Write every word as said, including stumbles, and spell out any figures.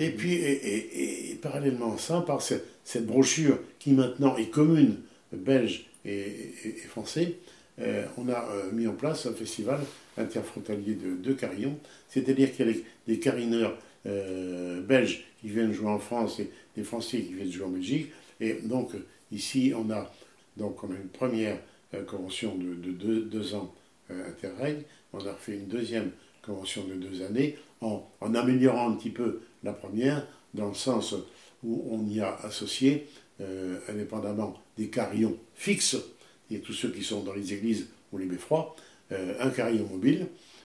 Et puis, et, et- et parallèlement à ça, par cette, cette brochure qui maintenant est commune, belge et, et- et français, euh, on a euh, mis en place un festival interfrontalier de, de carillons, c'est-à-dire qu'il y a des, des carineurs euh, belges qui viennent jouer en France et des Français qui viennent jouer en Belgique. Et donc, euh, ici, on a, donc, on a une première euh, convention de, de deux, deux ans euh, Interreg, on a refait une deuxième convention de deux années en, en améliorant un petit peu la première, dans le sens où on y a associé, euh, indépendamment des carillons fixes, et tous ceux qui sont dans les églises ou les beffrois, euh, un carillon mobile,